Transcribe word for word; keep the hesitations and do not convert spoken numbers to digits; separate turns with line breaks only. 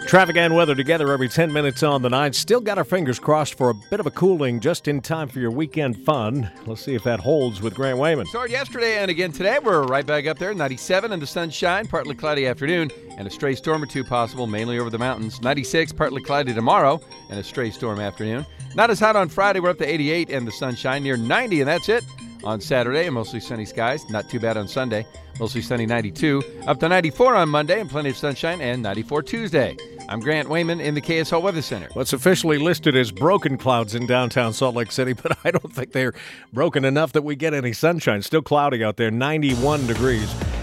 Traffic and weather together every ten minutes on the nine. Still got our fingers crossed for a bit of a cooling just in time for your weekend fun. Let's see if that holds with Grant Wayman.
Started yesterday and again today. We're right back up there. ninety-seven and the sunshine, partly cloudy afternoon, and a stray storm or two possible, mainly over the mountains. ninety-six, partly cloudy tomorrow, and a stray storm afternoon. Not as hot on Friday. We're up to eighty-eight and the sunshine, near ninety, and that's it. On Saturday, and mostly sunny skies. Not too bad on Sunday. Mostly sunny, ninety-two. Up to ninety-four on Monday, and plenty of sunshine, and ninety-four Tuesday. I'm Grant Wayman in the K S L Weather Center.
What's officially listed as broken clouds in downtown Salt Lake City, but I don't think they're broken enough that we get any sunshine. Still cloudy out there, ninety-one degrees.